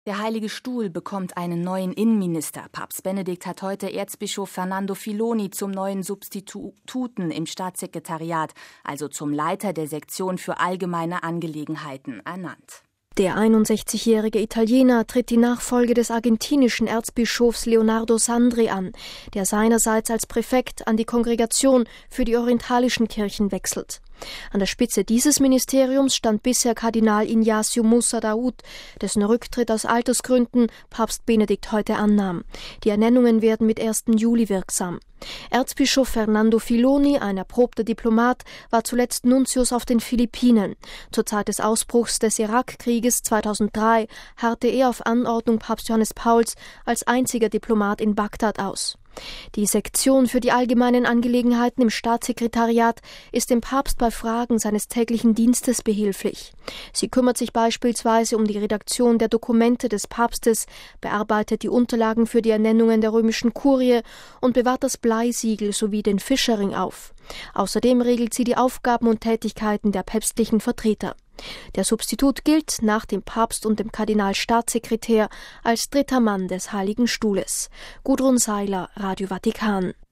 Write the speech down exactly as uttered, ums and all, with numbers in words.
Der Heilige Stuhl bekommt einen neuen Innenminister. Papst Benedikt hat heute Erzbischof Fernando Filoni zum neuen Substituten im Staatssekretariat, also zum Leiter der Sektion für allgemeine Angelegenheiten, ernannt. Der einundsechzigjährige Italiener tritt die Nachfolge des argentinischen Erzbischofs Leonardo Sandri an, der seinerseits als Präfekt an die Kongregation für die orientalischen Kirchen wechselt. An der Spitze dieses Ministeriums stand bisher Kardinal Ignazio Musa Daud, dessen Rücktritt aus Altersgründen Papst Benedikt heute annahm. Die Ernennungen werden mit ersten Juli wirksam. Erzbischof Fernando Filoni, ein erprobter Diplomat, war zuletzt Nuntius auf den Philippinen. Zur Zeit des Ausbruchs des Irakkrieges zweitausenddrei harrte er auf Anordnung Papst Johannes Pauls als einziger Diplomat in Bagdad aus. Die Sektion für die allgemeinen Angelegenheiten im Staatssekretariat ist dem Papst bei Fragen seines täglichen Dienstes behilflich. Sie kümmert sich beispielsweise um die Redaktion der Dokumente des Papstes, bearbeitet die Unterlagen für die Ernennungen der römischen Kurie und bewahrt das Bleisiegel sowie den Fischerring auf. Außerdem regelt sie die Aufgaben und Tätigkeiten der päpstlichen Vertreter. Der Substitut gilt nach dem Papst und dem Kardinalstaatssekretär als dritter Mann des Heiligen Stuhles. Gudrun Seiler, Radio Vatikan.